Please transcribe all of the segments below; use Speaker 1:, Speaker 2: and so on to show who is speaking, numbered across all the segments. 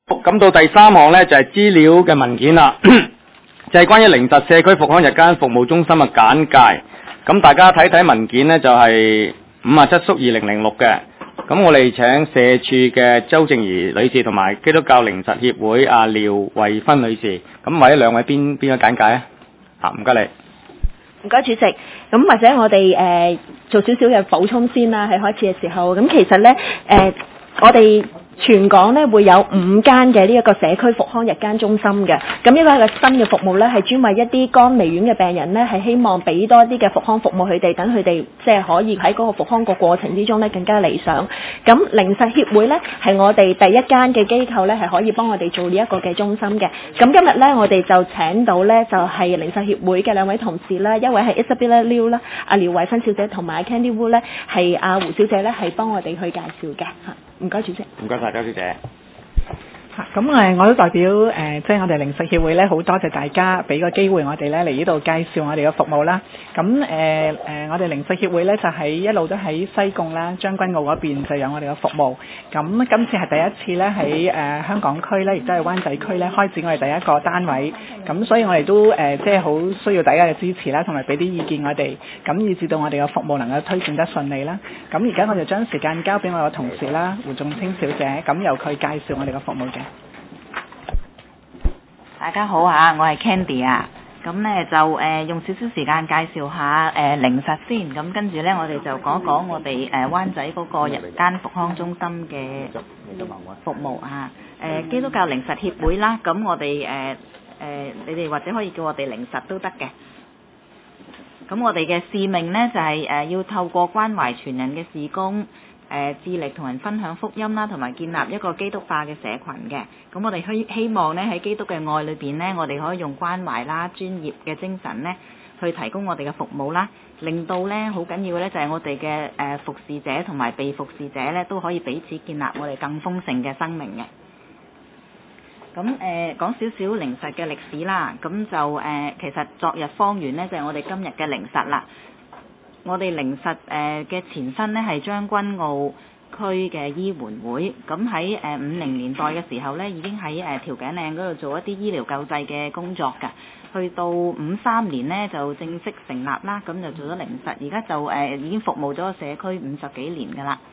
Speaker 1: 咁到第3項呢，就係資料嘅文件啦，就係關於靈實社區復康日間服務中心嘅簡介。咁大家睇睇文件呢，就係57/2006嘅。咁我哋請社署嘅周靜怡女士同埋基督教靈實協會廖慧芬女士，咁或者兩位邊個簡介啊？唔該你。
Speaker 2: 唔該主席，咁或者我哋做少少嘅補充先啦，喺開始嘅時候，咁其實呢，我哋全港咧會有5間嘅呢一個社區復康日間中心嘅，咁呢個係個新嘅服務咧，係專為一啲肝微軟嘅病人咧，係希望俾多啲嘅復康服務佢哋，等佢哋即係可以喺嗰個復康個過程之中咧更加理想。咁靈實協會咧係我哋第一間嘅機構咧，係可以幫我哋做呢一個嘅中心嘅。咁今日咧我哋就請到咧就係靈實協會嘅2位同事啦，一位係 Isabella Liu 啦，廖慧芬小姐同埋 Candy Wu 咧係胡小姐咧係幫我哋去介紹嘅嚇。唔該主席。
Speaker 1: 唔該晒周小姐。
Speaker 3: 咁我都代表即係我哋靈實協會咧，好多謝大家俾個機會我哋咧嚟呢度介紹我哋嘅服務啦。咁我哋靈實協會咧就喺一路都喺西貢啦、將軍澳嗰邊就有我哋嘅服務。咁今次係第一次咧喺香港區咧，亦都係灣仔區咧開展我哋第一個單位。咁所以我哋都即係好需要大家嘅支持啦，同埋俾啲意見我哋，咁以至到我哋嘅服務能夠推進得順利啦。咁而家我就將時間交俾我嘅同事啦，胡仲清小姐，咁由佢介紹我哋嘅服務嘅。
Speaker 4: 大家好啊，我係 Candy 啊，咁咧就用少少時間介紹下靈實先，咁跟住咧我哋就講講我哋灣仔嗰個日間復康中心嘅服務啊，基督教靈實協會啦，咁我哋你哋或者可以叫我哋靈實都得嘅。咁我哋嘅使命咧就係要透過關懷全人嘅事工，致力同人分享福音啦，同埋建立一個基督化嘅社群嘅。咁我哋希望咧喺基督嘅愛裏邊咧，我哋可以用關懷啦、專業嘅精神咧，去提供我哋嘅服務啦，令到咧好緊要咧就係我哋嘅服侍者同埋被服侍者咧都可以彼此建立我哋更豐盛嘅生命嘅。咁講少少靈實嘅歷史啦，咁就其實昨日方圓咧就係我哋今日嘅靈實啦。我哋靈實嘅前身咧係將軍澳區嘅醫援會，咁喺50年代嘅時候咧已經喺調景嶺嗰度做一啲醫療救濟嘅工作㗎，去到53年咧就正式成立啦，咁就做咗靈實，而家就已經服務咗社區50幾年㗎啦。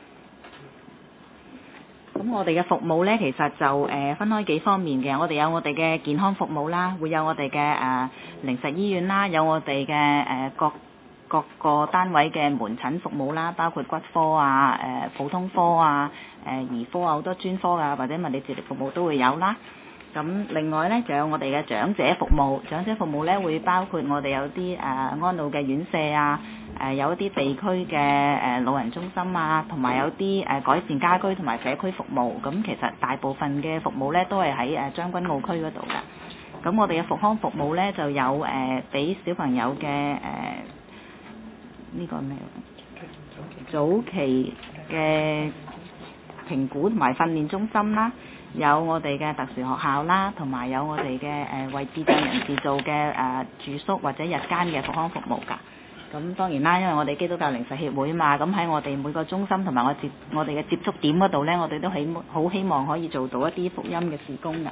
Speaker 4: 咁我哋嘅服務咧，其實就分開幾方面嘅。我哋有我哋嘅健康服務啦，會有我哋嘅靈實醫院啦，有我哋嘅各個單位嘅門診服務啦，包括骨科啊、普通科啊、兒科啊，好多專科啊，或者物理治療服務都會有啦。咁另外咧，就有我哋嘅長者服務。長者服務咧會包括我哋有啲安老嘅院舍啊，有一啲地區嘅老人中心啊，同埋有啲改善家居同埋社區服務。咁其實大部分嘅服務咧都係喺將軍澳區嗰度㗎。咁我哋嘅復康服務咧就有俾小朋友嘅呢個咩早期嘅評估同埋訓練中心啦。有我哋嘅特殊學校啦，同埋有我哋嘅為智障人士做嘅住宿或者日間嘅復康服務㗎。咁當然啦，因為我哋基督教靈實協會嘛，咁喺我哋每個中心同埋我哋嘅接觸點嗰度呢，我哋都好希望可以做到一啲福音嘅事工㗎。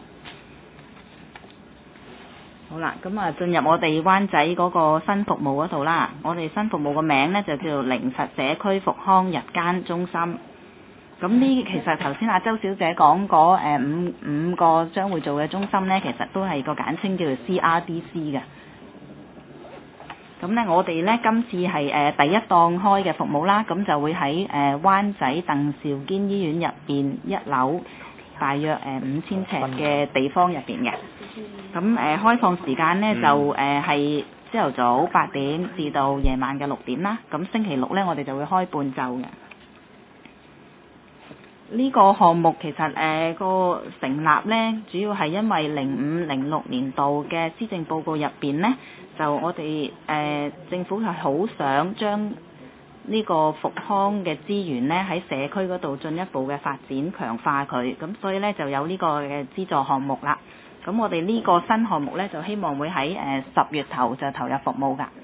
Speaker 4: 好啦，咁進入我哋灣仔嗰個新服務嗰度啦。我哋新服務個名呢，就叫做靈實社區復康日間中心。咁呢，其實頭先阿周小姐講嗰五個將會做嘅中心呢，其實都係個簡稱叫做 CRDC 嘅。咁呢，我哋呢今次係第一檔開嘅服務啦，咁就會喺灣仔鄧肇堅醫院入邊1樓，大約5000尺嘅地方入邊嘅。咁開放時間呢，就係朝頭早8點至到夜晚嘅6點啦。咁星期六呢，我哋就會開半晝嘅。呢個項目其實個成立呢，主要係因為05-06年度嘅施政報告入邊呢，就我哋政府係好想將呢個復康嘅資源呢喺社區嗰度進一步嘅發展強化佢，咁所以呢，就有呢個嘅資助項目啦。咁我哋呢個新項目呢，就希望會喺10月頭就投入服務㗎。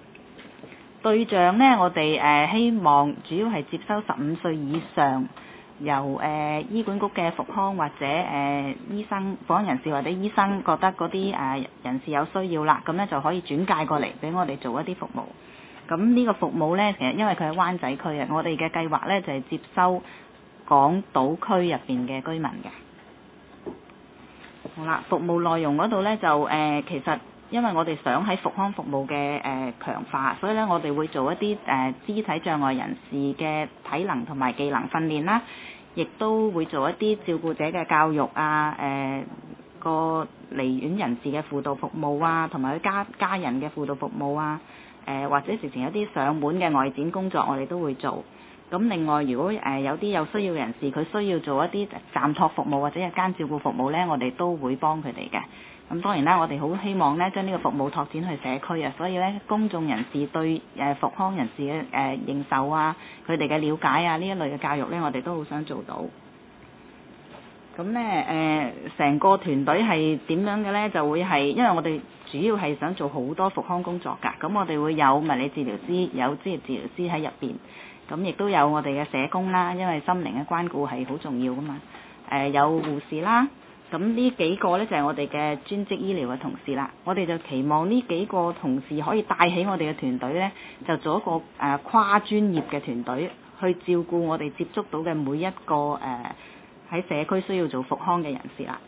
Speaker 4: 對象呢，我哋希望主要係接收15歲以上由醫管局嘅復康或者醫生、復康人士或者醫生覺得嗰啲人士有需要啦，咁咧就可以轉介過嚟俾我哋做一啲服務。咁呢個服務咧，其實因為佢係灣仔區嘅，我哋嘅計劃咧就係接收港島區入邊嘅居民嘅。好啦，服務內容嗰度咧就其實因為我哋想喺復康服務嘅強化，所以咧我哋會做一啲肢體障礙人士嘅體能同埋技能訓練啦，亦都會做一啲照顧者嘅教育啊，個離院人士嘅輔導服務啊，同埋佢家人嘅輔導服務啊，或者直情有啲上門嘅外展工作，我哋都會做。咁另外，如果有啲有需要人士，佢需要做一啲暫託服務或者日間照顧服務咧，我哋都會幫佢哋嘅。咁當然啦，我哋好希望咧將呢個服務拓展去社區啊，所以咧公眾人士對復康人士嘅認受啊，佢哋嘅了解啊呢一類嘅教育咧，我哋都好想做到。咁咧成個團隊係點樣嘅咧？就會係因為我哋主要係想做好多復康工作㗎，咁我哋會有物理治療師、有職業治療師喺入邊，咁亦都有我哋嘅社工啦，因為心靈嘅關顧係好重要㗎嘛。有護士啦。咁呢幾個呢，就係我哋嘅專職醫療嘅同事啦，我哋就期望呢幾個同事可以帶起我哋嘅團隊呢，就做一個跨專業嘅團隊，去照顧我哋接觸到嘅每一個喺社區需要做復康嘅人士啦。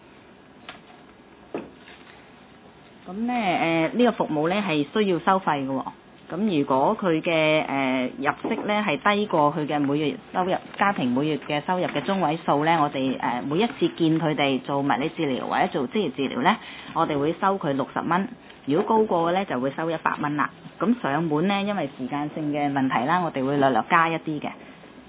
Speaker 4: 咁呢呢個服務呢係需要收費嘅喎。咁如果佢嘅入息咧係低過佢嘅每月收入，家庭每月嘅收入嘅中位數咧，我哋每一次見佢哋做物理治療或者做職業治療咧，我哋會收佢60蚊。如果高過嘅咧，就會收100蚊啦。咁上門咧，因為時間性嘅問題啦，我哋會略略加一啲嘅。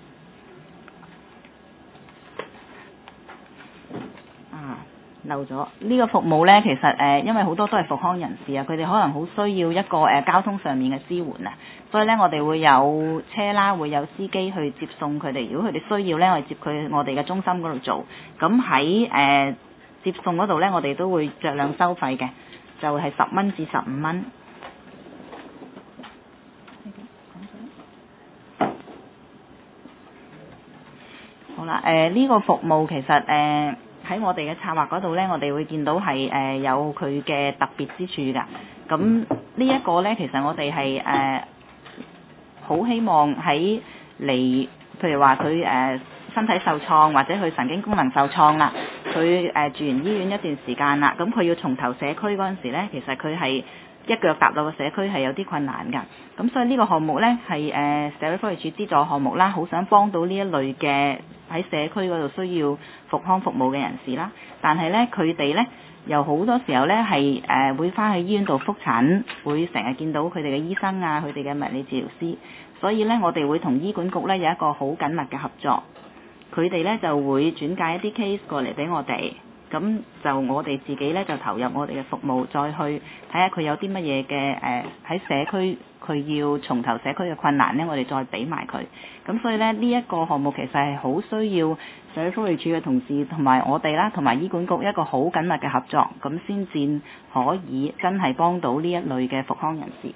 Speaker 4: 漏咗呢個服務呢，其實因為好多都係復康人士啊，佢哋可能好需要一個交通上面嘅支援啊，所以呢，我哋會有車啦，會有司機去接送佢哋。如果佢哋需要呢，我哋接佢我哋嘅中心嗰度做。咁喺接送嗰度呢，我哋都會酌量收費嘅，就係10蚊至15蚊。好啦，呢個服務其實喺我哋嘅策劃嗰度呢，我哋會見到係有佢嘅特別之處㗎。咁呢一個呢，其實我哋係好希望喺譬如話佢身體受創或者佢神經功能受創啦，佢住完醫院一段時間啦，咁佢要重投社區嗰陣時呢，其實佢係一腳踏落個社區係有啲困難㗎。咁所以呢個項目呢，係社會福利署資助項目啦，好想幫到呢一類嘅喺社區嗰度需要復康服務嘅人士啦。但係呢，佢哋呢又好多時候呢係會翻去醫院度覆診，會成日見到佢哋嘅醫生啊，佢哋嘅物理治療師。所以呢，我哋會同醫管局呢有一個好緊密嘅合作。佢哋呢就會轉介一啲 case 過嚟俾我哋，咁就我哋自己呢就投入我哋嘅服務，再去睇下佢有啲乜嘢嘅喺社區佢要重投社區嘅困難呢，我哋再俾埋佢。咁所以呢，呢一個項目其實係好需要社會福利署嘅同事同埋我哋啦，同埋醫管局一個好緊密嘅合作，咁先至可以真係幫到呢一類嘅復康人士。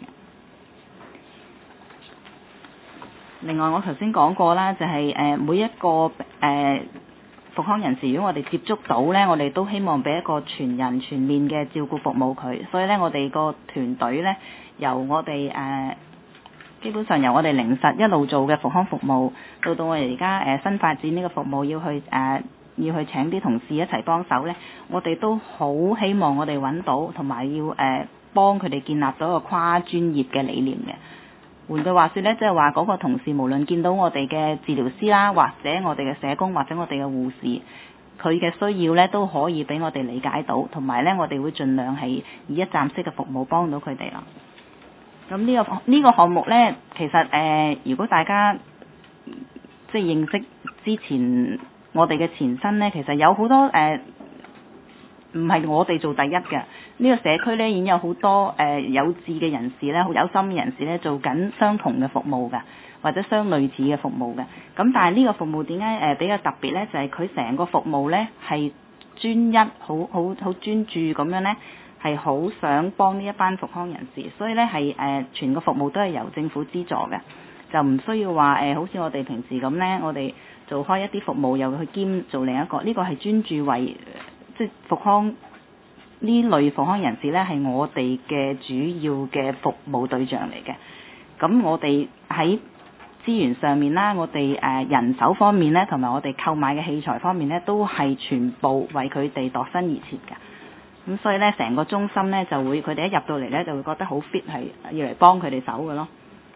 Speaker 4: 另外，我頭先講過啦，就係每一個復康人士，如果我哋接觸到呢，我哋都希望俾一個全人全面嘅照顧服務佢。所以呢，我哋個團隊呢，由我哋基本上由我哋靈實一路做嘅復康服務，到我哋而家新發展呢個服務要去請啲同事一齊幫手呢，我哋都好希望我哋揾到同埋要幫佢哋建立到一個跨專業嘅理念嘅。換句話說呢，即係話嗰個同事無論見到我哋嘅治療師啦，或者我哋嘅社工，或者我哋嘅護士，佢嘅需要呢都可以俾我哋理解到，同埋呢，我哋會盡量係以一站式嘅服務幫到佢哋啦。咁呢個項目呢，其實如果大家即係認識之前我哋嘅前身呢，其實有好多唔係我哋做第一嘅。呢個社區呢已經有好多有志嘅人士呢，好有心嘅人士呢，做緊相同嘅服務㗎，或者相類似嘅服務嘅。咁但係呢個服務點解比較特別呢？就係佢成個服務呢係專一，好專注咁樣呢，係好想幫呢一班復康人士，所以呢係全個服務都係由政府資助嘅，就唔需要話好似我哋平時咁呢，我哋做開一啲服務，又去兼做另一個，呢個係專注為即係復康呢類復康人士呢，係我哋嘅主要嘅服務對象嚟嘅。咁我哋喺資源上面啦，我哋人手方面呢，同埋我哋購買嘅器材方面呢，都係全部為佢哋度身而設嘅。咁所以呢，成個中心呢，就會佢哋一入到嚟呢，就會覺得好 fit， 係要嚟幫佢哋手嘅咯。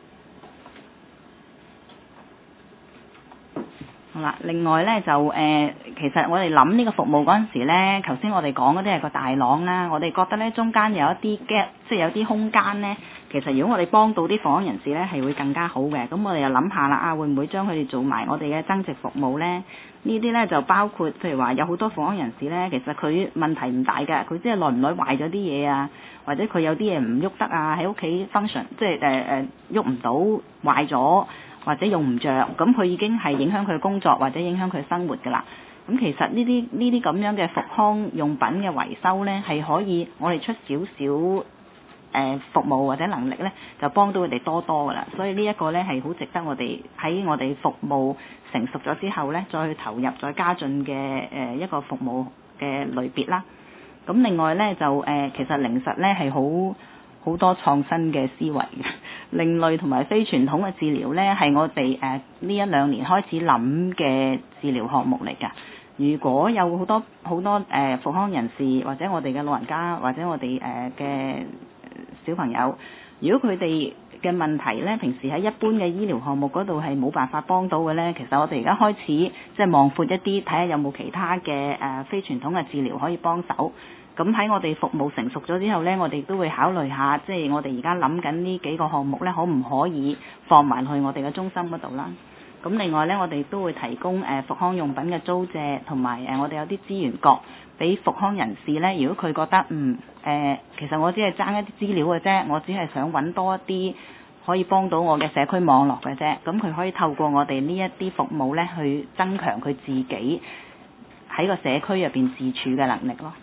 Speaker 4: 好啦，另外呢，就其實我哋諗呢個服務嗰陣時呢，頭先我哋講嗰啲係個大廊啦，我哋覺得呢，中間有一啲 gap， 即係有啲空間呢。其實如果我哋幫到啲復康人士呢，係會更加好嘅。咁我哋又諗下啦，會唔會將佢哋做埋我哋嘅增值服務呢？呢啲呢，就包括譬如話有好多復康人士呢，其實佢問題唔大嘅，佢即係耐唔耐壞咗啲嘢啊，或者佢有啲嘢唔喐得啊，喺屋企 function 即係喐唔到壞咗，或者用唔着，咁佢已經係影響佢工作或者影響佢生活㗎啦。咁其實呢啲咁樣嘅復康用品嘅維修呢，係可以我哋出少少服務或者能力呢，就幫到佢哋多㗎啦。所以呢一個呢，係好值得我哋喺我哋服務成熟咗之後呢，再去投入再加進嘅一個服務嘅類別啦。咁另外呢，就其實靈實呢係好多創新嘅思維嘅，另類同埋非傳統嘅治療呢，係我哋呢一兩年開始諗嘅治療項目嚟㗎。如果有好多復康人士或者我哋嘅老人家或者我哋嘅小朋友，如果佢哋嘅問題呢，平時喺一般嘅醫療項目嗰度係冇辦法幫到嘅呢，其實我哋而家開始即係望闊一啲，睇下有冇其他嘅非傳統嘅治療可以幫手。咁喺我哋服務成熟咗之後呢，我哋都會考慮下，即係我哋而家諗緊呢幾個項目呢，可唔可以放埋去我哋嘅中心嗰度啦？咁另外呢，我哋都會提供復康用品嘅租借，同埋我哋有啲資源角俾復康人士呢。如果佢覺得其實我只係爭一啲資料嘅啫，我只係想揾多一啲可以幫到我嘅社區網絡嘅啫，咁佢可以透過我哋呢一啲服務呢，去增強佢自己喺個社區入邊自處嘅能力咯。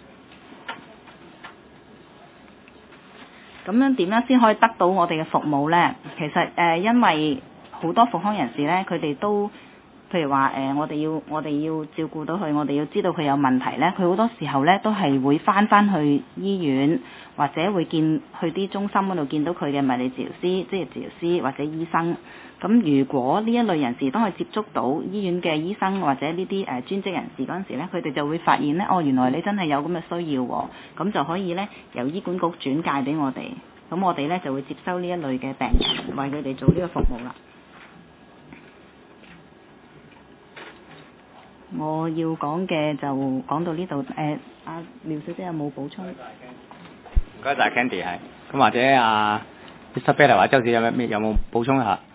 Speaker 4: 咁樣點樣先可以得到我哋嘅服務呢？其實因為好多復康人士呢，佢哋都譬如話我哋要照顧到佢，我哋要知道佢有問題呢，佢好多時候呢，都係會翻去醫院，或者會去啲中心嗰度見到佢嘅物理治療師、職業治療師或者醫生。咁如果呢一類人士當佢接觸到醫院嘅醫生或者呢啲專職人士嗰陣時呢，佢哋就會發現呢，原來你真係有咁嘅需要喎，咁就可以呢，由醫管局轉介俾我哋，咁我哋呢，就會接收呢一類嘅病人，為佢哋做呢個服務啦。我要講嘅就講到呢度，阿廖小姐有冇補充？
Speaker 1: 唔該晒 Candy 係，咁或者Isabella 或者周小姐有冇補充一下？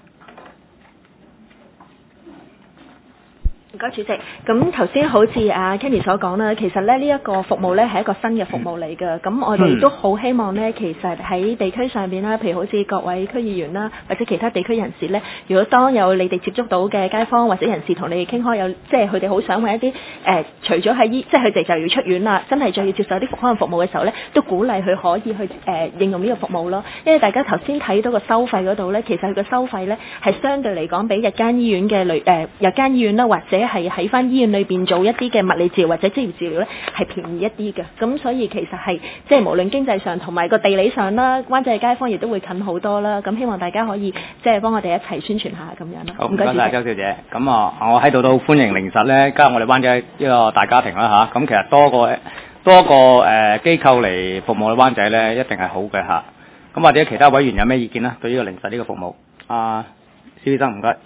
Speaker 2: 唔該，主席。咁頭先好似阿 Candy 所講啦，其實咧呢一個服務咧係一個新嘅服務嚟嘅。咁我哋都好希望咧，其實喺地區上邊啦，譬如好似各位區議員啦，或者其他地區人士咧，如果當有你哋接觸到嘅街坊或者人士同你哋傾開，有即係佢哋好想揾一啲除咗喺即係佢哋就要出院啦，真係再要接受啲復康服務嘅時候咧，都鼓勵佢可以去應用呢個服務咯。因為大家頭先睇到個收費嗰度咧，其實佢個收費咧係相對嚟講比日間醫院嘅日間醫院啦，或者係喺翻醫院裏邊做一啲嘅物理治療或者職業治療咧，係便宜一啲嘅。咁所以其實係即係無論經濟上同埋個地理上啦，灣仔嘅街坊亦都會近好多啦。咁希望大家可以即係幫我哋一齊宣傳下咁樣啦。
Speaker 1: 好，唔該晒周小姐。咁我喺度都歡迎靈實咧加入我哋灣仔呢個大家庭啦嚇。咁其實多個機構嚟服務灣仔咧，一定係好嘅嚇。咁或者其他委員有咩意見啦？對呢個靈實呢個服務，蕭醫生唔該。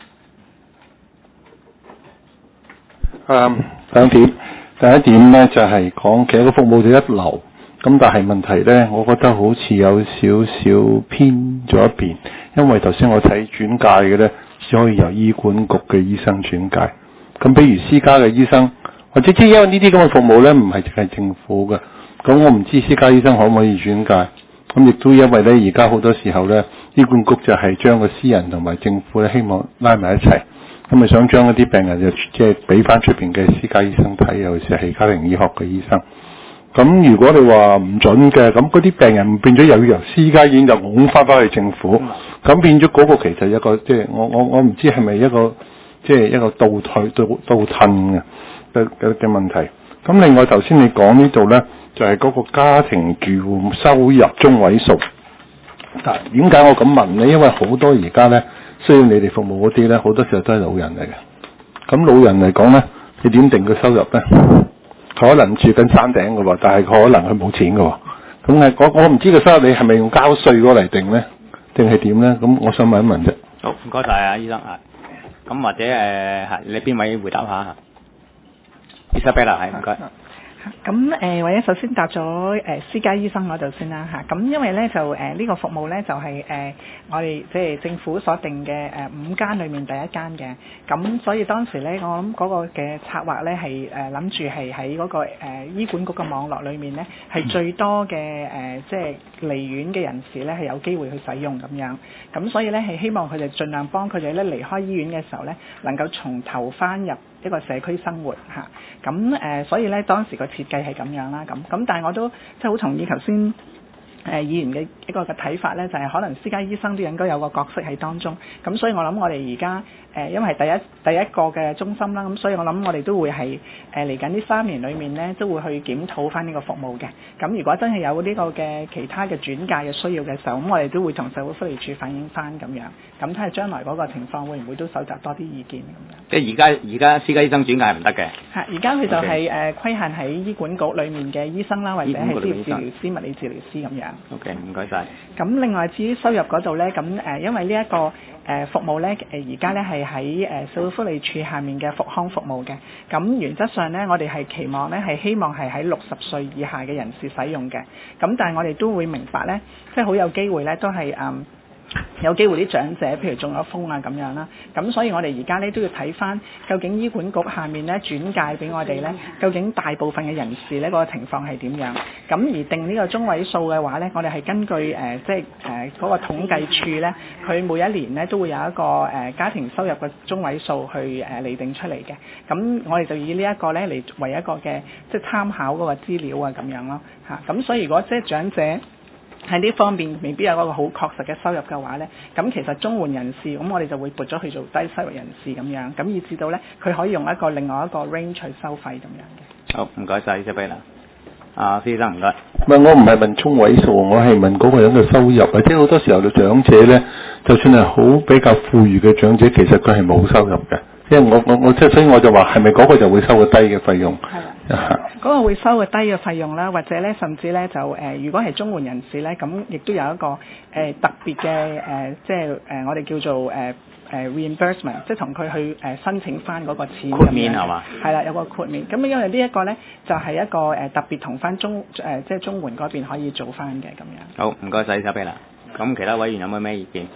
Speaker 5: 兩點，第一點呢就係講其實個服務就一流，咁但係問題呢，我覺得好似有少少偏咗一邊，因為頭先我睇轉介嘅呢，只可以由醫管局嘅醫生轉介，咁比如私家嘅醫生，或者即係因為呢啲咁嘅服務呢，唔係淨係政府嘅，咁我唔知私家醫生可唔可以轉介，咁亦都因為呢，而家好多時候呢，醫管局就係將個私人同埋政府呢，希望拉埋一齊。咁咪想將一啲病人就即係俾翻出邊嘅私家醫生睇，尤其是係家庭醫學嘅醫生。咁如果你話唔準嘅，咁嗰啲病人變咗又要由私家醫院就拱翻去政府，咁變咗嗰個其實一個即係我唔知係咪一個即係一個倒退倒褪嘅問題。咁另外頭先你講呢度咧，就係嗰個家庭住戶收入中位數。但點解我咁問咧？因為好多而家咧需要你哋服務嗰啲咧，好多時候都係老人嚟嘅。咁老人嚟講咧，你點定佢收入咧？佢可能住緊山頂嘅喎，但係佢可能佢冇錢嘅喎。咁我唔知個收入你係咪用交稅嗰嚟定咧，定係點咧？咁我想問一問啫。
Speaker 1: 好，唔該晒啊，醫生啊。咁或者你邊位回答下？Isabella係唔該。
Speaker 3: 咁或者首先答咗私家醫生嗰度先啦嚇。咁因為咧就呢個服務咧就係我哋即係政府所定嘅5間裏面第一間嘅。咁所以當時咧我諗嗰個嘅策劃咧係諗住係喺嗰個醫管局嘅網絡裏面咧係最多嘅即係離院嘅人士咧係有機會去使用咁樣。咁所以咧係希望佢哋盡量幫佢哋咧離開醫院嘅時候咧能夠從頭翻入一個社區生活嚇。咁所以咧當時個設計係咁樣啦，咁但係我都即係好同意頭先議員嘅一個嘅睇法咧，就係可能私家醫生都應該有個角色喺當中。咁所以我諗我哋而家因為係第一個嘅中心啦，咁所以我諗我哋都會係嚟緊呢3年裏面咧，都會去檢討翻呢個服務嘅。咁如果真係有呢個嘅其他嘅轉介嘅需要嘅時候，咁我哋都會同社會福利署反映翻咁樣。咁睇下將來嗰個情況會唔會都搜集多啲意見咁樣。
Speaker 1: 即係而家私家醫生轉介係唔得嘅。
Speaker 3: 係，而家佢就係規限喺醫管局裏面嘅醫生啦，或者係職業治療師、物理治療師咁樣。
Speaker 1: OK， 唔該晒。
Speaker 3: 咁另外至於收入嗰度咧，咁因為呢一個服務咧，而家咧係喺社會福利署下面嘅復康服務嘅。咁原則上咧，我哋係期望咧係希望係喺60歲以下嘅人士使用嘅。咁但係我哋都會明白咧，即係好有機會咧，都係有機會啲長者譬如中咗風啊咁樣啦，咁所以我哋而家咧都要睇翻究竟醫管局下面咧轉介俾我哋咧，究竟大部分嘅人士咧個情況係點樣？咁而定呢個中位數嘅話咧，我哋係根據即係嗰個統計處咧，佢每一年咧都會有一個家庭收入嘅中位數去釐定出嚟嘅。咁我哋就以呢一個咧嚟為一個嘅即係參考嗰個資料啊咁樣咯嚇。咁所以如果即係長者喺呢方面未必有一個好確實嘅收入嘅話呢，咁其實綜援人士咁我哋就會撥咗去做低收入人士咁樣，咁以至到呢，佢可以用另外一個 range 去收費咁樣嘅。
Speaker 1: 好，唔該晒，Isabella。施醫生唔該。
Speaker 5: 唔係，我唔係問中位數，我係問嗰個人嘅收入。或者好多時候嘅長者呢，就算係好比較富裕嘅長者，其實佢係冇收入嘅。因為我即係所以我就話係咪嗰個就會收個低嘅費用？係啦，嗰個會收個低嘅費用啦，或者咧甚至咧就如果係綜援人士咧，咁亦都有一個特別嘅即係我哋叫做reimbursement， 即係同佢去申請翻嗰個錢
Speaker 1: 豁免係嘛？
Speaker 3: 係啦，有個豁免。咁因為呢一個咧就係一個特別同翻即係綜援嗰邊可以做翻嘅咁樣。
Speaker 1: 好，唔該晒，Isabella。咁其他委員有冇咩意見？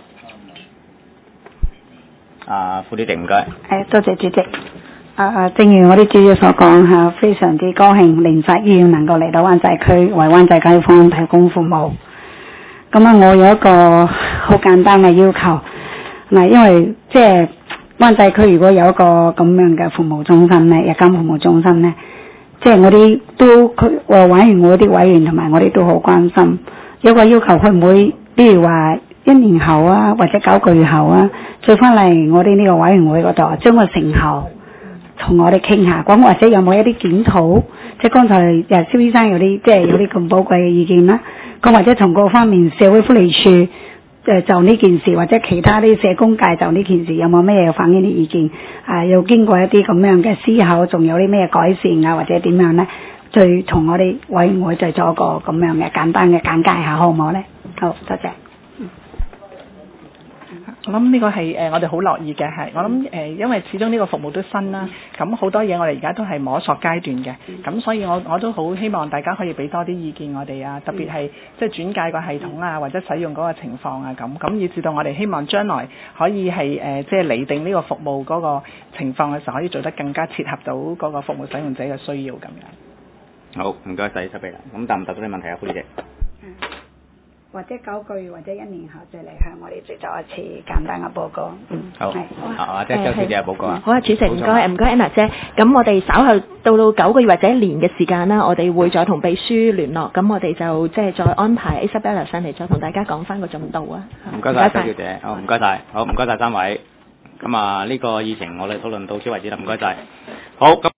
Speaker 1: 副主席唔該。
Speaker 6: 多謝主席。正如我啲主席所講嚇，非常之高興靈實醫院能夠嚟到灣仔區為灣仔街坊提供服務。咁啊，我有一個好簡單嘅要求，嗱，因為即係灣仔區如果有一個咁樣嘅服務中心咧，日間服務中心咧，即係我哋都委員會啲委員同埋我哋都好關心。有個要求，會唔會比如話1年後啊，或者9個月後啊，再翻嚟我哋呢個委員會嗰度，將個成效同我哋傾下，講或者有冇一啲檢討，即係剛才蕭醫生有啲即係有啲咁寶貴嘅意見啦。咁或者從各方面社會福利署就呢件事，或者其他啲社工界就呢件事有冇咩反映啲意見？又經過一啲咁樣嘅思考，仲有啲咩改善啊，或者點樣咧？再同我哋委員會再做一個咁樣嘅簡單嘅簡介下，好唔好咧？好，多謝。
Speaker 3: 我諗呢個係我哋好樂意嘅，係我諗因為始終呢個服務都新啦，咁好多嘢我哋而家都係摸索階段嘅，咁所以我都好希望大家可以俾多啲意見我哋啊，特別係即係轉介個系統啊，或者使用嗰個情況啊，咁以至到我哋希望將來可以係即係釐定呢個服務嗰個情況嘅時候，可以做得更加切合到嗰個服務使用者嘅需要咁樣。
Speaker 1: 好，唔該晒，Isabella。咁答唔答到你問題啊，副主席？
Speaker 6: 或者9個月或者1年後再嚟向我哋再做一次簡單嘅報告。
Speaker 1: 好，即係周小姐嘅報告啊。
Speaker 2: 好啊，主席，唔該Anna姐。咁我哋稍後到9個月或者1年嘅時間啦，我哋會再同秘書聯絡，咁我哋就即係再安排 Isabella 上嚟，再同大家講翻個進度啊。
Speaker 1: 唔該晒，周小姐。好，唔該晒。好，唔該晒3位。 咁啊，呢個議程我哋討論到此為止啦，唔該晒。好咁。